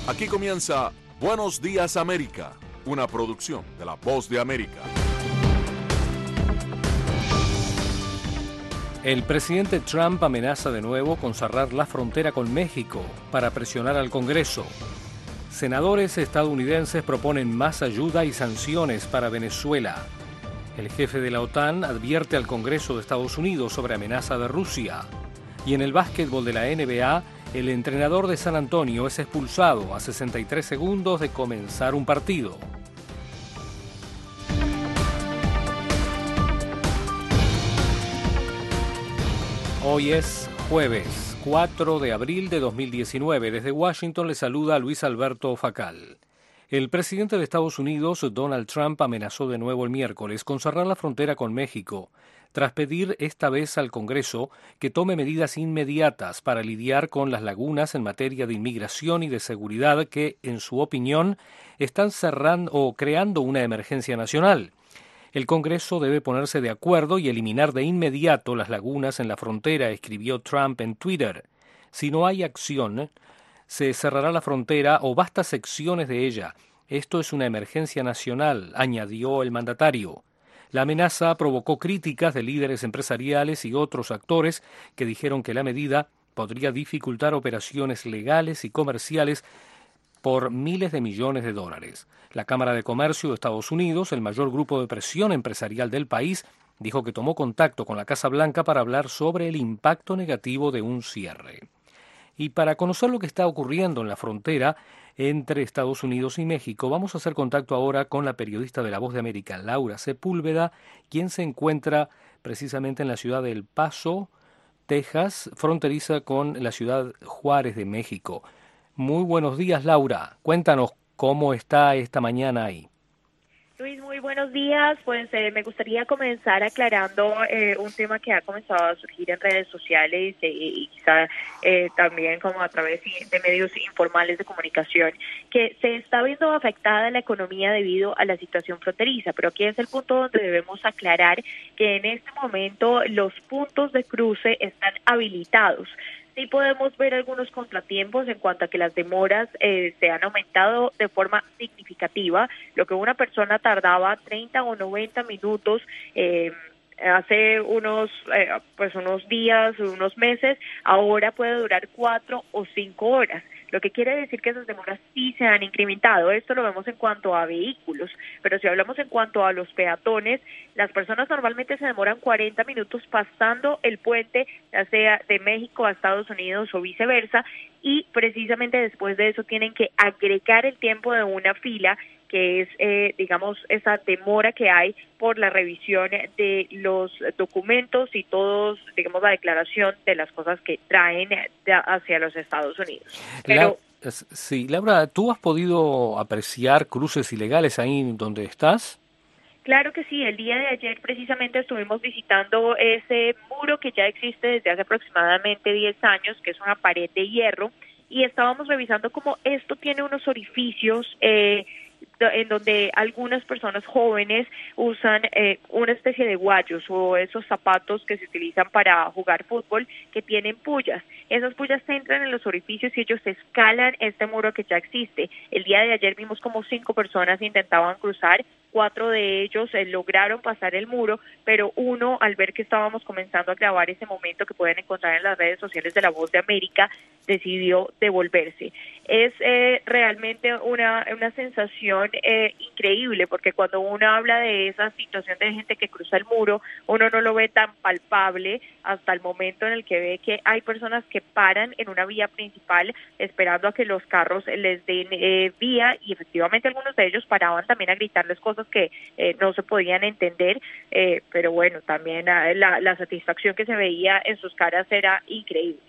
Aquí comienza Buenos Días América, una producción de La Voz de América. El presidente Trump amenaza de nuevo con cerrar la frontera con México para presionar al Congreso. Senadores estadounidenses proponen más ayuda y sanciones para Venezuela. El jefe de la OTAN advierte al Congreso de Estados Unidos sobre amenaza de Rusia. Y en el básquetbol de la NBA, el entrenador de San Antonio es expulsado a 63 segundos de comenzar un partido. Hoy es jueves, 4 de abril de 2019. Desde Washington le saluda Luis Alberto Facal. El presidente de Estados Unidos, Donald Trump, amenazó de nuevo el miércoles con cerrar la frontera con México, tras pedir esta vez al Congreso que tome medidas inmediatas para lidiar con las lagunas en materia de inmigración y de seguridad que, en su opinión, están cerrando o creando una emergencia nacional. El Congreso debe ponerse de acuerdo y eliminar de inmediato las lagunas en la frontera, escribió Trump en Twitter. Si no hay acción, se cerrará la frontera o vastas secciones de ella. Esto es una emergencia nacional, añadió el mandatario. La amenaza provocó críticas de líderes empresariales y otros actores que dijeron que la medida podría dificultar operaciones legales y comerciales por miles de millones de dólares. La Cámara de Comercio de Estados Unidos, el mayor grupo de presión empresarial del país, dijo que tomó contacto con la Casa Blanca para hablar sobre el impacto negativo de un cierre. Y para conocer lo que está ocurriendo en la frontera entre Estados Unidos y México, vamos a hacer contacto ahora con la periodista de La Voz de América, Laura Sepúlveda, quien se encuentra precisamente en la ciudad de El Paso, Texas, fronteriza con la ciudad Juárez de México. Muy buenos días, Laura. Cuéntanos cómo está esta mañana ahí. Luis, muy buenos días. Pues me gustaría comenzar aclarando un tema que ha comenzado a surgir en redes sociales y quizá también como a través de medios informales de comunicación, que se está viendo afectada la economía debido a la situación fronteriza. Pero aquí es el punto donde debemos aclarar que en este momento los puntos de cruce están habilitados. Sí podemos ver algunos contratiempos en cuanto a que las demoras se han aumentado de forma significativa. Lo que una persona tardaba 30 o 90 minutos hace unos días, unos meses, ahora puede durar 4 o 5 horas. Lo que quiere decir que esas demoras sí se han incrementado. Esto lo vemos en cuanto a vehículos, pero si hablamos en cuanto a los peatones, las personas normalmente se demoran 40 minutos pasando el puente, ya sea de México a Estados Unidos o viceversa, y precisamente después de eso tienen que agregar el tiempo de una fila, que es, esa demora que hay por la revisión de los documentos y todos, la declaración de las cosas que traen hacia los Estados Unidos. Sí, Laura, ¿tú has podido apreciar cruces ilegales ahí donde estás? Claro que sí, el día de ayer precisamente estuvimos visitando ese muro que ya existe desde hace aproximadamente 10 años, que es una pared de hierro, y estábamos revisando cómo esto tiene unos orificios en donde algunas personas jóvenes usan una especie de guayos o esos zapatos que se utilizan para jugar fútbol que tienen pullas. Esas pullas entran en los orificios y ellos escalan este muro que ya existe. El día de ayer vimos como 5 personas intentaban cruzar, 4 de ellos lograron pasar el muro, pero uno, al ver que estábamos comenzando a grabar ese momento que pueden encontrar en las redes sociales de La Voz de América, decidió devolverse. Es realmente una sensación increíble, porque cuando uno habla de esa situación de gente que cruza el muro, uno no lo ve tan palpable hasta el momento en el que ve que hay personas que paran en una vía principal esperando a que los carros les den vía, y efectivamente algunos de ellos paraban también a gritarles cosas que no se podían entender, pero bueno, también la satisfacción que se veía en sus caras era increíble.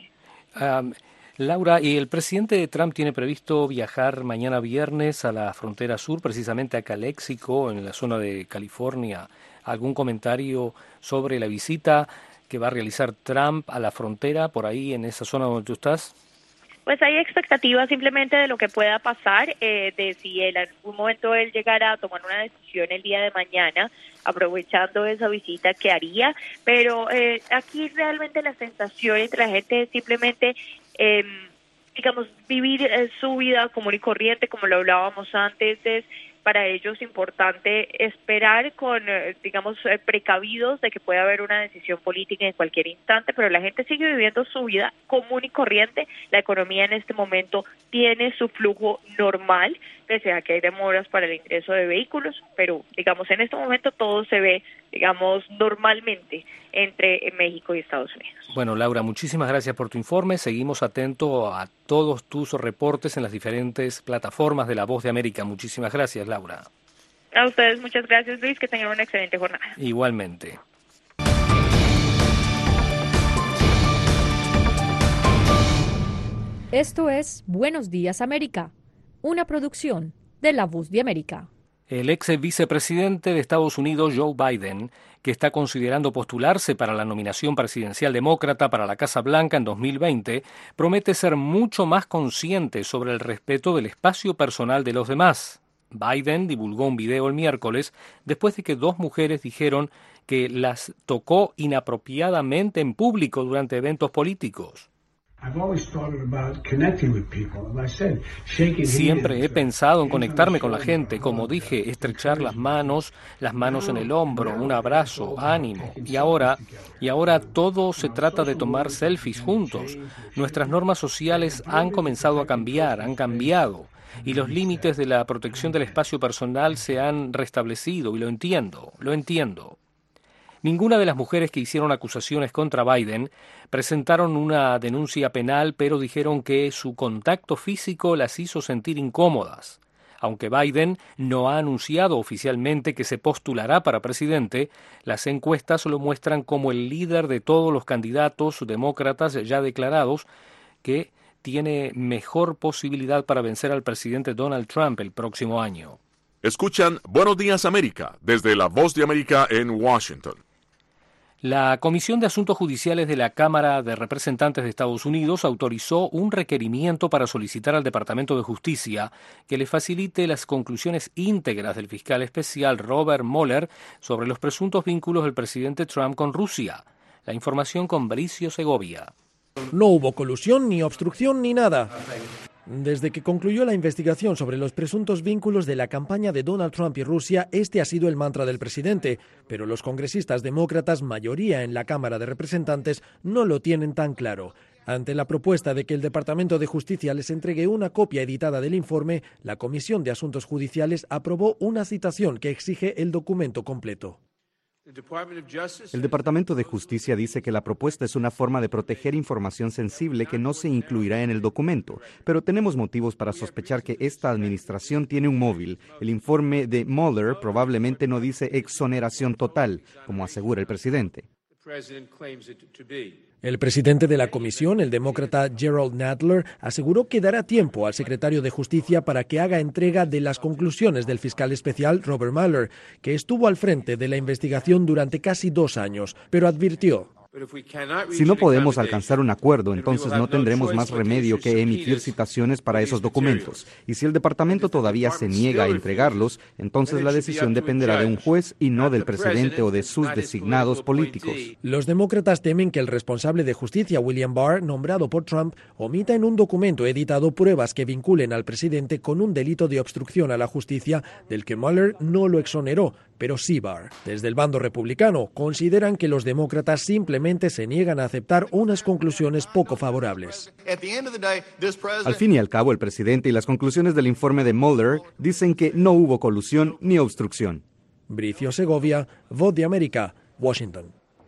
Laura, y el presidente Trump tiene previsto viajar mañana viernes a la frontera sur, precisamente a Calexico, en la zona de California. ¿Algún comentario sobre la visita que va a realizar Trump a la frontera por ahí en esa zona donde tú estás? Pues hay expectativas simplemente de lo que pueda pasar, de si en algún momento él llegara a tomar una decisión el día de mañana, aprovechando esa visita que haría, pero aquí realmente la sensación entre la gente es simplemente digamos, vivir su vida común y corriente, como lo hablábamos antes. Es para ellos importante esperar con, digamos, precavidos de que pueda haber una decisión política en cualquier instante, pero la gente sigue viviendo su vida común y corriente. La economía en este momento tiene su flujo normal, pese a que hay demoras para el ingreso de vehículos, pero, digamos, en este momento todo se ve, digamos, normalmente entre México y Estados Unidos. Bueno, Laura, muchísimas gracias por tu informe. Seguimos atentos a todos tus reportes en las diferentes plataformas de La Voz de América. Muchísimas gracias, Laura. A ustedes muchas gracias, Luis, que tengan una excelente jornada. Igualmente. Esto es Buenos Días América, una producción de La Voz de América. El ex vicepresidente de Estados Unidos, Joe Biden, que está considerando postularse para la nominación presidencial demócrata para la Casa Blanca en 2020, promete ser mucho más consciente sobre el respeto del espacio personal de los demás. Biden divulgó un video el miércoles después de que 2 mujeres dijeron que las tocó inapropiadamente en público durante eventos políticos. Siempre he pensado en conectarme con la gente, como dije, estrechar las manos en el hombro, un abrazo, ánimo. Y ahora todo se trata de tomar selfies juntos. Nuestras normas sociales han comenzado a cambiar, han cambiado. Y los límites de la protección del espacio personal se han restablecido, y lo entiendo. Ninguna de las mujeres que hicieron acusaciones contra Biden presentaron una denuncia penal, pero dijeron que su contacto físico las hizo sentir incómodas. Aunque Biden no ha anunciado oficialmente que se postulará para presidente, las encuestas lo muestran como el líder de todos los candidatos demócratas ya declarados, que tiene mejor posibilidad para vencer al presidente Donald Trump el próximo año. Escuchan Buenos Días América desde La Voz de América en Washington. La Comisión de Asuntos Judiciales de la Cámara de Representantes de Estados Unidos autorizó un requerimiento para solicitar al Departamento de Justicia que le facilite las conclusiones íntegras del fiscal especial Robert Mueller sobre los presuntos vínculos del presidente Trump con Rusia. La información con Bricio Segovia. No hubo colusión, ni obstrucción, ni nada. Desde que concluyó la investigación sobre los presuntos vínculos de la campaña de Donald Trump y Rusia, este ha sido el mantra del presidente, pero los congresistas demócratas, mayoría en la Cámara de Representantes, no lo tienen tan claro. Ante la propuesta de que el Departamento de Justicia les entregue una copia editada del informe, la Comisión de Asuntos Judiciales aprobó una citación que exige el documento completo. El Departamento de Justicia dice que la propuesta es una forma de proteger información sensible que no se incluirá en el documento, pero tenemos motivos para sospechar que esta administración tiene un móvil. El informe de Mueller probablemente no dice exoneración total, como asegura el presidente. El presidente de la comisión, el demócrata Gerald Nadler, aseguró que dará tiempo al secretario de Justicia para que haga entrega de las conclusiones del fiscal especial Robert Mueller, que estuvo al frente de la investigación durante casi 2 años, pero advirtió: si no podemos alcanzar un acuerdo, entonces no tendremos más remedio que emitir citaciones para esos documentos. Y si el departamento todavía se niega a entregarlos, entonces la decisión dependerá de un juez y no del presidente o de sus designados políticos. Los demócratas temen que el responsable de justicia, William Barr, nombrado por Trump, omita en un documento editado pruebas que vinculen al presidente con un delito de obstrucción a la justicia del que Mueller no lo exoneró, pero sí Barr. Desde el bando republicano consideran que los demócratas simplemente se niegan a aceptar unas conclusiones poco favorables. Al fin y al cabo, el presidente y las conclusiones del informe de Mueller dicen que no hubo colusión ni obstrucción. Bricio Segovia, Voz de América, Washington.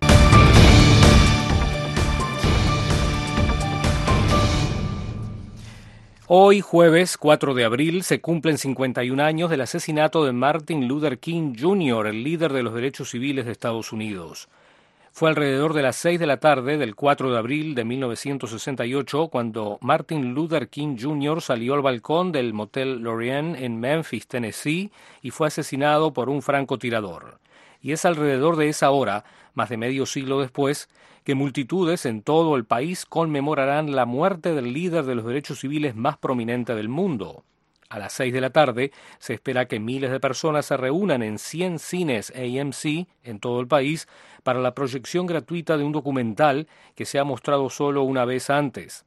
Hoy, jueves 4 de abril, se cumplen 51 años del asesinato de Martin Luther King Jr., el líder de los derechos civiles de Estados Unidos. Fue alrededor de las 6 de la tarde del 4 de abril de 1968 cuando Martin Luther King Jr. salió al balcón del Motel Lorraine en Memphis, Tennessee, y fue asesinado por un francotirador. Y es alrededor de esa hora, más de medio siglo después, que multitudes en todo el país conmemorarán la muerte del líder de los derechos civiles más prominente del mundo. A las 6 de la tarde se espera que miles de personas se reúnan en 100 cines AMC en todo el país para la proyección gratuita de un documental que se ha mostrado solo una vez antes.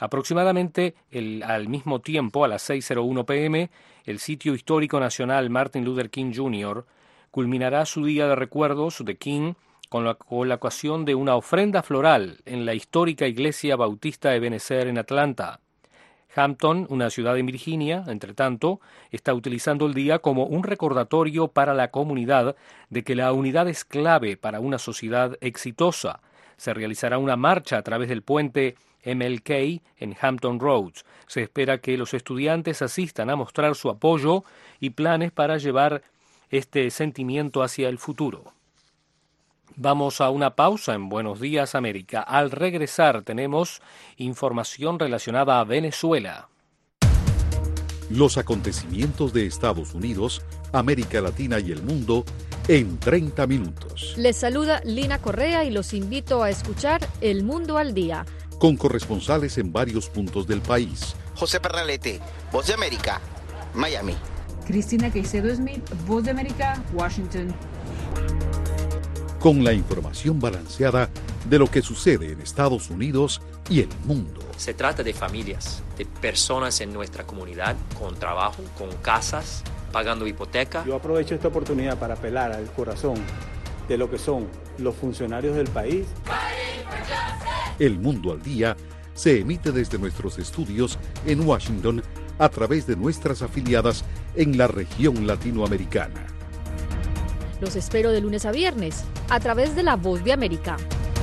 Aproximadamente al mismo tiempo, a las 6:01 p.m., el sitio histórico nacional Martin Luther King Jr. culminará su día de recuerdos de King con la colocación de una ofrenda floral en la histórica iglesia bautista de Ebenezer en Atlanta. Hampton, una ciudad en Virginia, entre tanto, está utilizando el día como un recordatorio para la comunidad de que la unidad es clave para una sociedad exitosa. Se realizará una marcha a través del puente MLK en Hampton Roads. Se espera que los estudiantes asistan a mostrar su apoyo y planes para llevar este sentimiento hacia el futuro. Vamos a una pausa en Buenos Días América. Al regresar tenemos información relacionada a Venezuela. Los acontecimientos de Estados Unidos, América Latina y el mundo en 30 minutos. Les saluda Lina Correa y los invito a escuchar El Mundo al Día. Con corresponsales en varios puntos del país. José Pernalete, Voz de América, Miami. Cristina Caicedo Smith, Voz de América, Washington. Con la información balanceada de lo que sucede en Estados Unidos y el mundo. Se trata de familias, de personas en nuestra comunidad, con trabajo, con casas, pagando hipoteca. Yo aprovecho esta oportunidad para apelar al corazón de lo que son los funcionarios del país. El Mundo al Día se emite desde nuestros estudios en Washington a través de nuestras afiliadas en la región latinoamericana. Los espero de lunes a viernes a través de La Voz de América.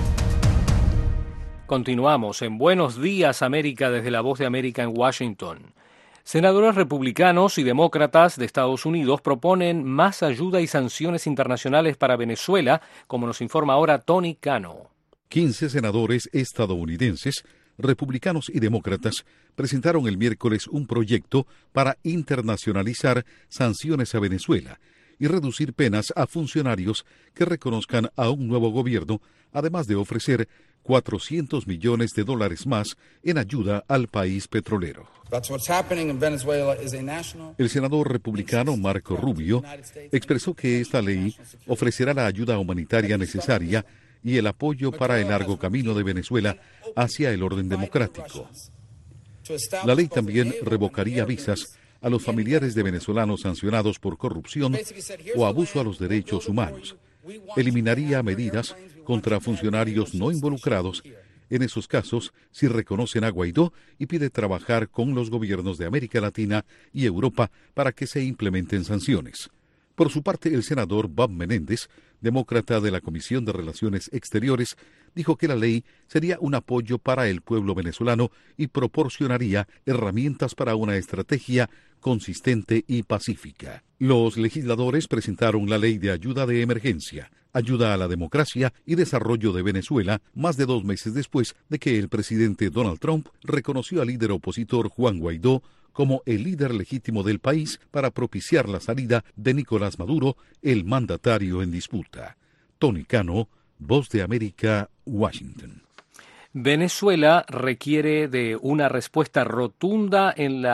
Continuamos en Buenos Días América desde La Voz de América en Washington. Senadores republicanos y demócratas de Estados Unidos proponen más ayuda y sanciones internacionales para Venezuela, como nos informa ahora Tony Cano. 15 senadores estadounidenses, republicanos y demócratas, presentaron el miércoles un proyecto para internacionalizar sanciones a Venezuela y reducir penas a funcionarios que reconozcan a un nuevo gobierno, además de ofrecer $400 millones más en ayuda al país petrolero. El senador republicano Marco Rubio expresó que esta ley ofrecerá la ayuda humanitaria necesaria y el apoyo para el largo camino de Venezuela hacia el orden democrático. La ley también revocaría visas a los familiares de venezolanos sancionados por corrupción o abuso a los derechos humanos. Eliminaría medidas contra funcionarios no involucrados en esos casos si reconocen a Guaidó y pide trabajar con los gobiernos de América Latina y Europa para que se implementen sanciones. Por su parte, el senador Bob Menéndez, demócrata de la Comisión de Relaciones Exteriores, dijo que la ley sería un apoyo para el pueblo venezolano y proporcionaría herramientas para una estrategia consistente y pacífica. Los legisladores presentaron la Ley de Ayuda de Emergencia, Ayuda a la Democracia y Desarrollo de Venezuela, más de 2 meses después de que el presidente Donald Trump reconoció al líder opositor Juan Guaidó como el líder legítimo del país para propiciar la salida de Nicolás Maduro, el mandatario en disputa. Tony Cano, Voz de América, Washington. Venezuela requiere de una respuesta rotunda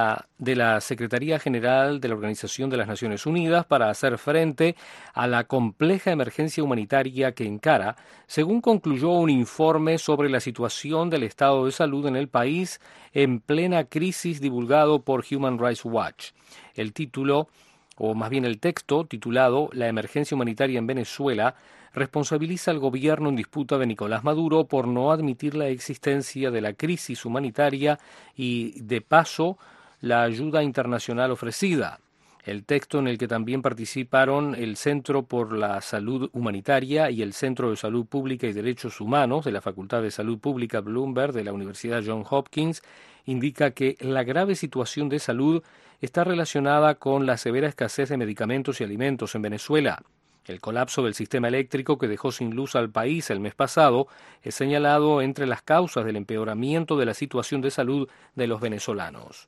de la Secretaría General de la Organización de las Naciones Unidas para hacer frente a la compleja emergencia humanitaria que encara, según concluyó un informe sobre la situación del estado de salud en el país en plena crisis divulgado por Human Rights Watch. El título, o más bien el texto, titulado La emergencia humanitaria en Venezuela, responsabiliza al gobierno en disputa de Nicolás Maduro por no admitir la existencia de la crisis humanitaria y, de paso, la ayuda internacional ofrecida. El texto, en el que también participaron el Centro por la Salud Humanitaria y el Centro de Salud Pública y Derechos Humanos de la Facultad de Salud Pública Bloomberg de la Universidad Johns Hopkins, indica que la grave situación de salud está relacionada con la severa escasez de medicamentos y alimentos en Venezuela. El colapso del sistema eléctrico que dejó sin luz al país el mes pasado es señalado entre las causas del empeoramiento de la situación de salud de los venezolanos.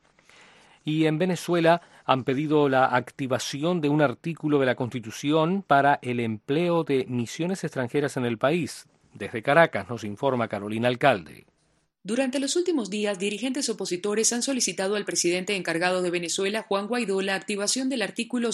Y en Venezuela han pedido la activación de un artículo de la Constitución para el empleo de misiones extranjeras en el país. Desde Caracas nos informa Carolina Alcalde. Durante los últimos días, dirigentes opositores han solicitado al presidente encargado de Venezuela, Juan Guaidó, la activación del artículo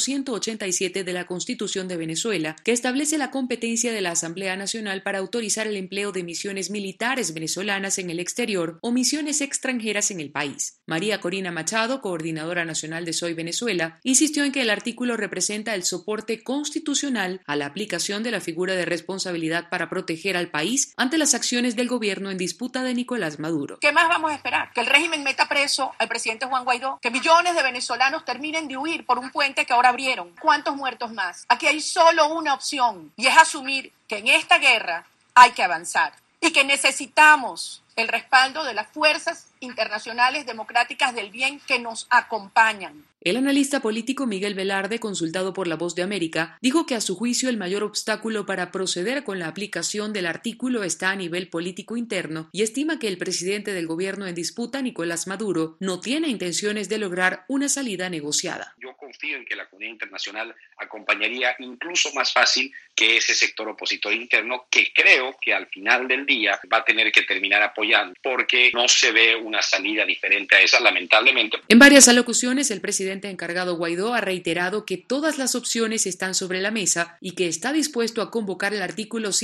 187 de la Constitución de Venezuela, que establece la competencia de la Asamblea Nacional para autorizar el empleo de misiones militares venezolanas en el exterior o misiones extranjeras en el país. María Corina Machado, coordinadora nacional de Soy Venezuela, insistió en que el artículo representa el soporte constitucional a la aplicación de la figura de responsabilidad para proteger al país ante las acciones del gobierno en disputa de Nicolás Maduro. ¿Qué más vamos a esperar? Que el régimen meta preso al presidente Juan Guaidó, que millones de venezolanos terminen de huir por un puente que ahora abrieron. ¿Cuántos muertos más? Aquí hay solo una opción y es asumir que en esta guerra hay que avanzar y que necesitamos el respaldo de las fuerzas internacionales democráticas del bien que nos acompañan. El analista político Miguel Velarde, consultado por La Voz de América, dijo que a su juicio el mayor obstáculo para proceder con la aplicación del artículo está a nivel político interno y estima que el presidente del gobierno en disputa, Nicolás Maduro, no tiene intenciones de lograr una salida negociada. Yo confío en que la comunidad internacional acompañaría incluso más fácil que ese sector opositor interno, que creo que al final del día va a tener que terminar apoyando, porque no se ve una salida diferente a esa, lamentablemente. En varias alocuciones, el presidente encargado Guaidó ha reiterado que todas las opciones están sobre la mesa y que está dispuesto a convocar el artículo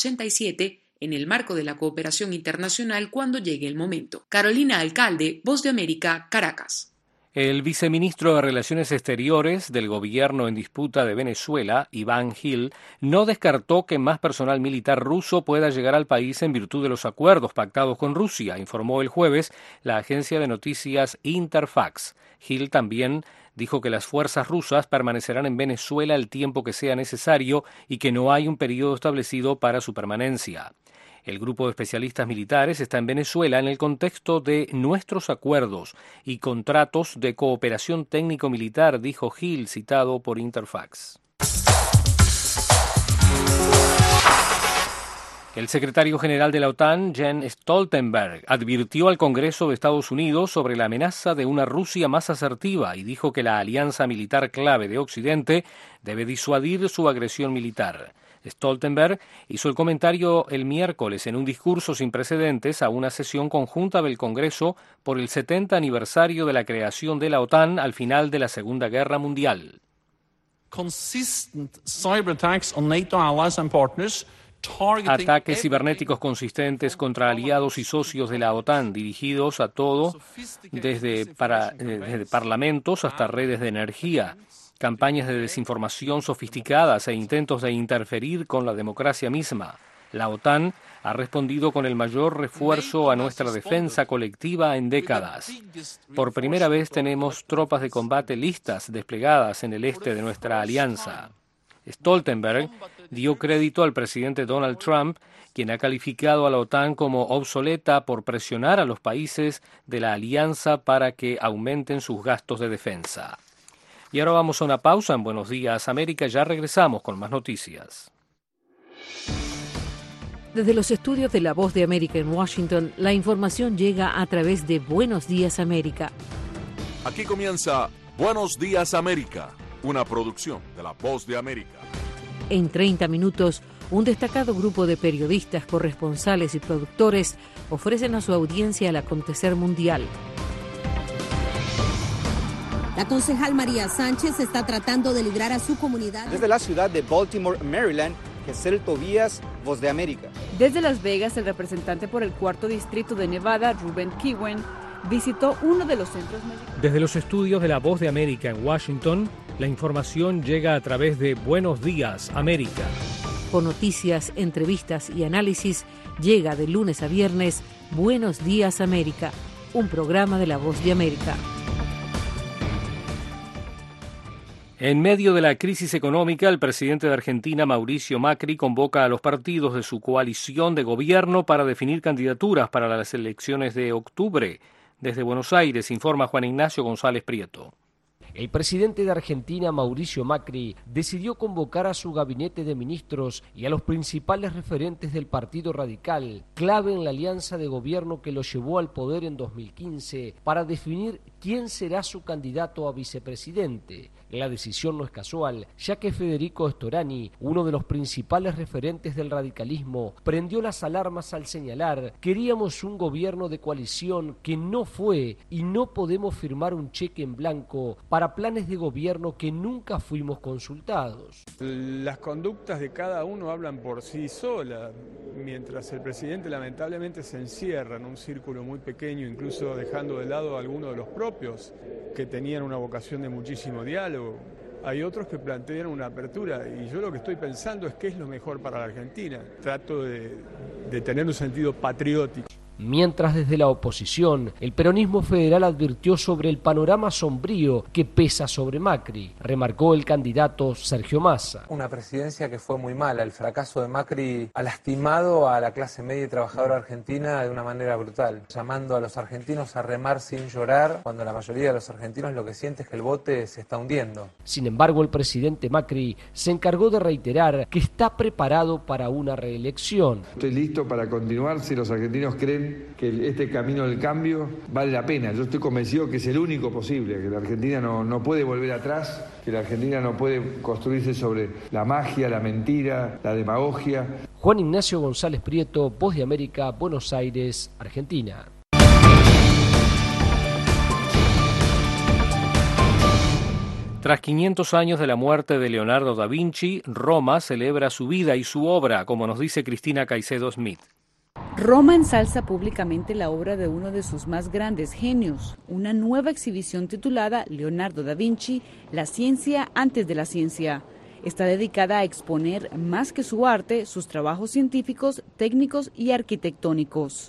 187 en el marco de la cooperación internacional cuando llegue el momento. Carolina Alcalde, Voz de América, Caracas. El viceministro de Relaciones Exteriores del gobierno en disputa de Venezuela, Iván Gil, no descartó que más personal militar ruso pueda llegar al país en virtud de los acuerdos pactados con Rusia, informó el jueves la agencia de noticias Interfax. Gil también dijo que las fuerzas rusas permanecerán en Venezuela el tiempo que sea necesario y que no hay un periodo establecido para su permanencia. El grupo de especialistas militares está en Venezuela en el contexto de nuestros acuerdos y contratos de cooperación técnico-militar, dijo Gil, citado por Interfax. El secretario general de la OTAN, Jens Stoltenberg, advirtió al Congreso de Estados Unidos sobre la amenaza de una Rusia más asertiva y dijo que la alianza militar clave de Occidente debe disuadir su agresión militar. Stoltenberg hizo el comentario el miércoles en un discurso sin precedentes a una sesión conjunta del Congreso por el 70 aniversario de la creación de la OTAN al final de la Segunda Guerra Mundial. Ataques cibernéticos consistentes contra aliados y socios de la OTAN, dirigidos a todo, desde parlamentos hasta redes de energía. Campañas de desinformación sofisticadas e intentos de interferir con la democracia misma. La OTAN ha respondido con el mayor refuerzo a nuestra defensa colectiva en décadas. Por primera vez tenemos tropas de combate listas desplegadas en el este de nuestra alianza. Stoltenberg dio crédito al presidente Donald Trump, quien ha calificado a la OTAN como obsoleta por presionar a los países de la alianza para que aumenten sus gastos de defensa. Y ahora vamos a una pausa en Buenos Días América. Ya regresamos con más noticias. Desde los estudios de La Voz de América en Washington, la información llega a través de Buenos Días América. Aquí comienza Buenos Días América, una producción de La Voz de América. En 30 minutos, un destacado grupo de periodistas, corresponsales y productores ofrecen a su audiencia el acontecer mundial. La concejal María Sánchez está tratando de librar a su comunidad. Desde la ciudad de Baltimore, Maryland, Gesel Tobías, Voz de América. Desde Las Vegas, el representante por el 4º distrito de Nevada, Ruben Kiwen, visitó uno de los centros médicos. Desde los estudios de La Voz de América en Washington, la información llega a través de Buenos Días América. Con noticias, entrevistas y análisis, llega de lunes a viernes Buenos Días América, un programa de La Voz de América. En medio de la crisis económica, el presidente de Argentina, Mauricio Macri, convoca a los partidos de su coalición de gobierno para definir candidaturas para las elecciones de octubre. Desde Buenos Aires, informa Juan Ignacio González Prieto. El presidente de Argentina, Mauricio Macri, decidió convocar a su gabinete de ministros y a los principales referentes del Partido Radical, clave en la alianza de gobierno que lo llevó al poder en 2015, para definir quién será su candidato a vicepresidente. La decisión no es casual, ya que Federico Storani, uno de los principales referentes del radicalismo, prendió las alarmas al señalar: queríamos un gobierno de coalición que no fue y no podemos firmar un cheque en blanco para planes de gobierno que nunca fuimos consultados. Las conductas de cada uno hablan por sí solas, mientras el presidente lamentablemente se encierra en un círculo muy pequeño, incluso dejando de lado a algunos de los propios que tenían una vocación de muchísimo diálogo. Hay otros que plantean una apertura y yo lo que estoy pensando es qué es lo mejor para la Argentina. Trato de tener un sentido patriótico. Mientras desde la oposición, el peronismo federal advirtió sobre el panorama sombrío que pesa sobre Macri, remarcó el candidato Sergio Massa. Una presidencia que fue muy mala. El fracaso de Macri ha lastimado a la clase media y trabajadora argentina de una manera brutal, llamando a los argentinos a remar sin llorar, cuando la mayoría de los argentinos lo que siente es que el bote se está hundiendo. Sin embargo, el presidente Macri se encargó de reiterar que está preparado para una reelección. Estoy listo para continuar si los argentinos creen que este camino del cambio vale la pena. Yo estoy convencido que es el único posible, que la Argentina no puede volver atrás, que la Argentina no puede construirse sobre la magia, la mentira, la demagogia. Juan Ignacio González Prieto, Voz de América, Buenos Aires, Argentina. Tras 500 años de la muerte de Leonardo da Vinci, Roma celebra su vida y su obra, como nos dice Cristina Caicedo Smith. Roma ensalza públicamente la obra de uno de sus más grandes genios, una nueva exhibición titulada Leonardo da Vinci, la ciencia antes de la ciencia. Está dedicada a exponer más que su arte, sus trabajos científicos, técnicos y arquitectónicos.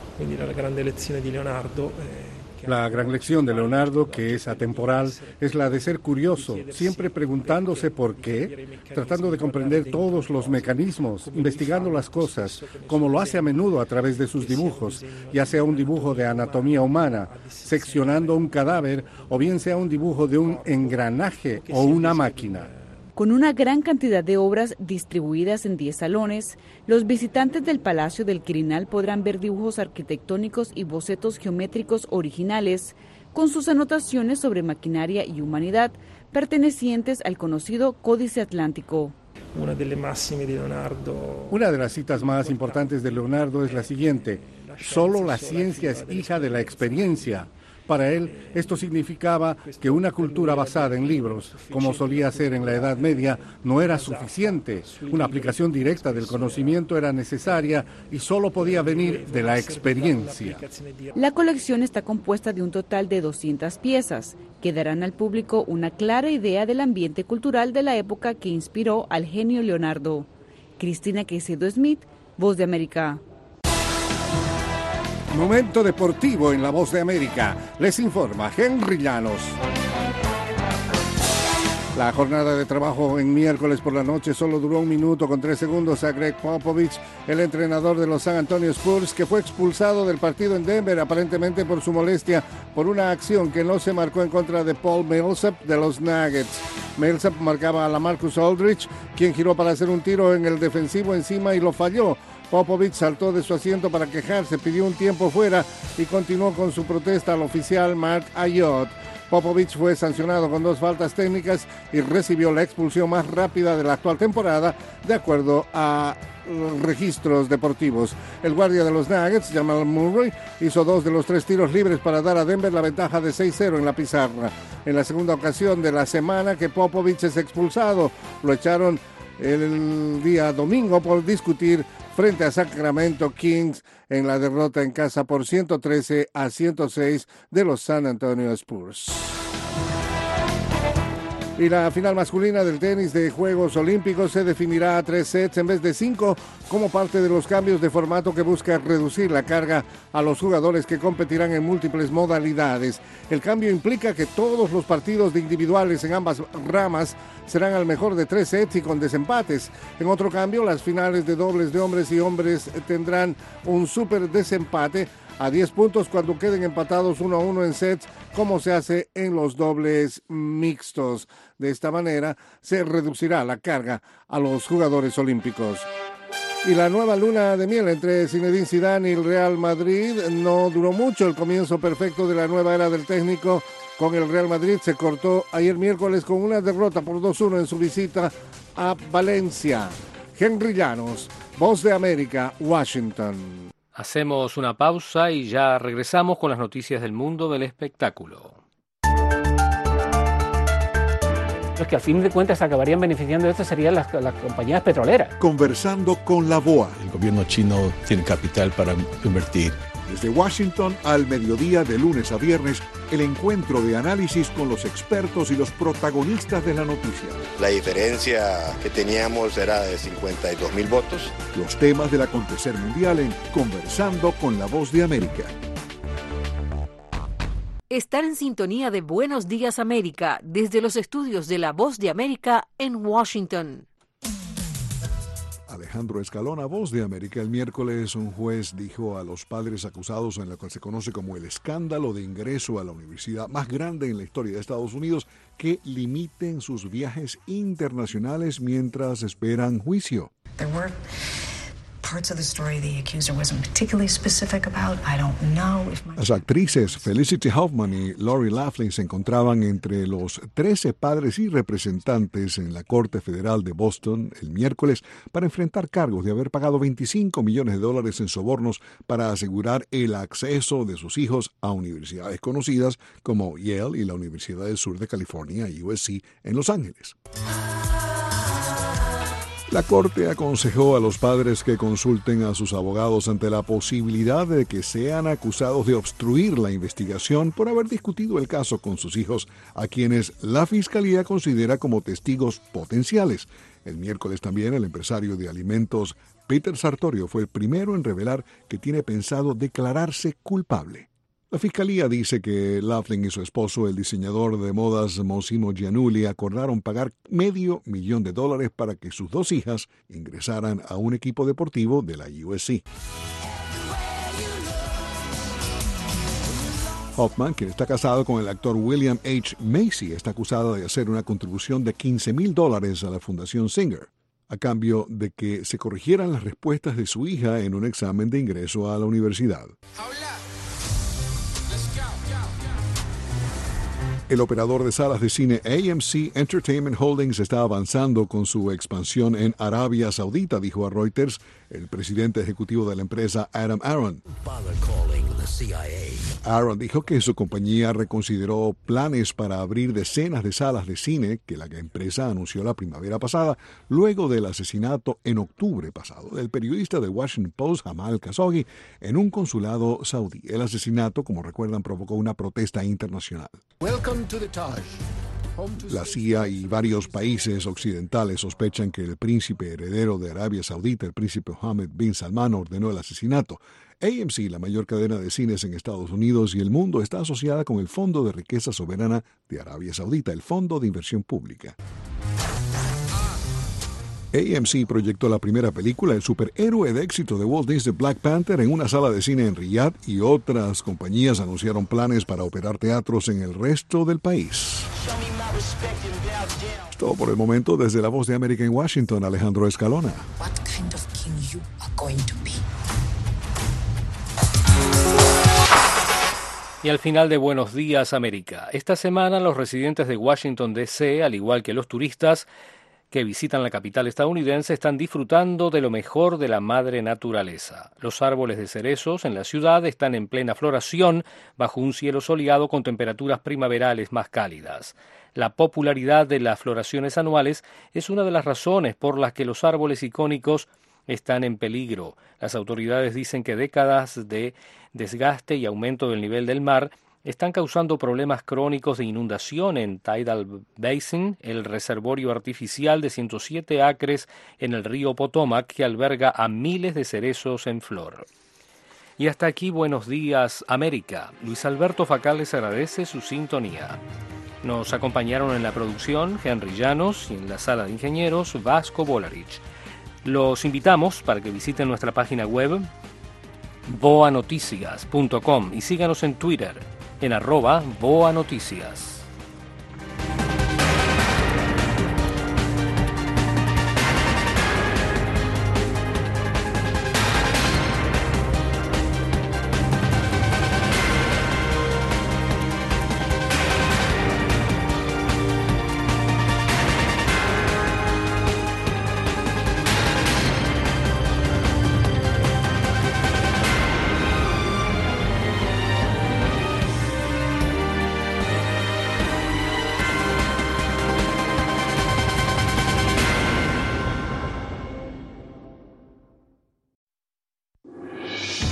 La gran lección de Leonardo, que es atemporal, es la de ser curioso, siempre preguntándose por qué, tratando de comprender todos los mecanismos, investigando las cosas, como lo hace a menudo a través de sus dibujos, ya sea un dibujo de anatomía humana, seccionando un cadáver, o bien sea un dibujo de un engranaje o una máquina. Con una gran cantidad de obras distribuidas en 10 salones, los visitantes del Palacio del Quirinal podrán ver dibujos arquitectónicos y bocetos geométricos originales, con sus anotaciones sobre maquinaria y humanidad, pertenecientes al conocido Códice Atlántico. Una de las citas más importantes de Leonardo es la siguiente: solo la ciencia es hija de la experiencia. Para él, esto significaba que una cultura basada en libros, como solía ser en la Edad Media, no era suficiente. Una aplicación directa del conocimiento era necesaria y solo podía venir de la experiencia. La colección está compuesta de un total de 200 piezas, que darán al público una clara idea del ambiente cultural de la época que inspiró al genio Leonardo. Cristina Caicedo Smith, Voz de América. Momento deportivo en La Voz de América. Les informa Henry Llanos. La jornada de trabajo en miércoles por la noche solo duró 1 minuto con 3 segundos a Greg Popovich, el entrenador de los San Antonio Spurs, que fue expulsado del partido en Denver aparentemente por su molestia por una acción que no se marcó en contra de Paul Millsap de los Nuggets. Millsap marcaba a LaMarcus Aldridge, quien giró para hacer un tiro en el defensivo encima y lo falló. Popovich saltó de su asiento para quejarse, pidió un tiempo fuera y continuó con su protesta al oficial Mark Ayotte. Popovich fue sancionado con 2 faltas técnicas y recibió la expulsión más rápida de la actual temporada, de acuerdo a registros deportivos. El guardia de los Nuggets, Jamal Murray, hizo 2 de los 3 tiros libres para dar a Denver la ventaja de 6-0 en la pizarra. En la segunda ocasión de la semana que Popovich es expulsado, lo echaron el día domingo por discutir frente a Sacramento Kings en la derrota en casa por 113-106 de los San Antonio Spurs. Y la final masculina del tenis de Juegos Olímpicos se definirá a 3 sets en vez de 5 como parte de los cambios de formato que busca reducir la carga a los jugadores que competirán en múltiples modalidades. El cambio implica que todos los partidos de individuales en ambas ramas serán al mejor de 3 sets y con desempates. En otro cambio, las finales de dobles de hombres y hombres tendrán un súper desempate a 10 puntos cuando queden empatados 1-1 en sets, como se hace en los dobles mixtos. De esta manera se reducirá la carga a los jugadores olímpicos. Y la nueva luna de miel entre Zinedine Zidane y el Real Madrid no duró mucho. El comienzo perfecto de la nueva era del técnico con el Real Madrid se cortó ayer miércoles con una derrota por 2-1 en su visita a Valencia. Henry Llanos, Voz de América, Washington. Hacemos una pausa y ya regresamos con las noticias del mundo del espectáculo. Los que al fin de cuentas acabarían beneficiando de esto serían las compañías petroleras. Conversando con la BOA. El gobierno chino tiene capital para invertir. Desde Washington al mediodía de lunes a viernes, el encuentro de análisis con los expertos y los protagonistas de la noticia. La diferencia que teníamos era de 52,000 votos. Los temas del acontecer mundial en Conversando con la Voz de América. Están en sintonía de Buenos Días América desde los estudios de La Voz de América en Washington. Alejandro Escalona, Voz de América. El miércoles un juez dijo a los padres acusados en lo que se conoce como el escándalo de ingreso a la universidad más grande en la historia de Estados Unidos que limiten sus viajes internacionales mientras esperan juicio. Las actrices Felicity Huffman y Lori Laughlin se encontraban entre los 13 padres y representantes en la Corte Federal de Boston el miércoles para enfrentar cargos de haber pagado $25 millones en sobornos para asegurar el acceso de sus hijos a universidades conocidas como Yale y la Universidad del Sur de California, USC, en Los Ángeles. La Corte aconsejó a los padres que consulten a sus abogados ante la posibilidad de que sean acusados de obstruir la investigación por haber discutido el caso con sus hijos, a quienes la Fiscalía considera como testigos potenciales. El miércoles también el empresario de alimentos Peter Sartorio fue el primero en revelar que tiene pensado declararse culpable. La Fiscalía dice que Laughlin y su esposo, el diseñador de modas Mossimo Giannulli, acordaron pagar $500,000 para que sus dos hijas ingresaran a un equipo deportivo de la USC. Hoffman, quien está casado con el actor William H. Macy, está acusada de hacer una contribución de $15,000 a la Fundación Singer, a cambio de que se corrigieran las respuestas de su hija en un examen de ingreso a la universidad. El operador de salas de cine AMC Entertainment Holdings está avanzando con su expansión en Arabia Saudita, dijo a Reuters el presidente ejecutivo de la empresa, Adam Aron. Aron dijo que su compañía reconsideró planes para abrir decenas de salas de cine que la empresa anunció la primavera pasada, luego del asesinato en octubre pasado del periodista de Washington Post, Jamal Khashoggi, en un consulado saudí. El asesinato, como recuerdan, provocó una protesta internacional. La CIA y varios países occidentales sospechan que el príncipe heredero de Arabia Saudita, el príncipe Mohammed bin Salman, ordenó el asesinato. AMC, la mayor cadena de cines en Estados Unidos y el mundo, está asociada con el Fondo de Riqueza Soberana de Arabia Saudita, el Fondo de Inversión Pública. AMC proyectó la primera película, el superhéroe de éxito de Walt Disney, Black Panther, en una sala de cine en Riyadh, y otras compañías anunciaron planes para operar teatros en el resto del país. Es todo por el momento. Desde La Voz de América en Washington, Alejandro Escalona. Y al final de Buenos Días América. Esta semana los residentes de Washington D.C., al igual que los turistas que visitan la capital estadounidense, están disfrutando de lo mejor de la madre naturaleza. Los árboles de cerezos en la ciudad están en plena floración bajo un cielo soleado con temperaturas primaverales más cálidas. La popularidad de las floraciones anuales es una de las razones por las que los árboles icónicos están en peligro. Las autoridades dicen que décadas de desgaste y aumento del nivel del mar están causando problemas crónicos de inundación en Tidal Basin, el reservorio artificial de 107 acres en el río Potomac que alberga a miles de cerezos en flor. Y hasta aquí Buenos Días América. Luis Alberto Facal les agradece su sintonía. Nos acompañaron en la producción Henry Llanos y en la sala de ingenieros Vasco Bolarich. Los invitamos para que visiten nuestra página web boanoticias.com y síganos en Twitter en @boanoticias.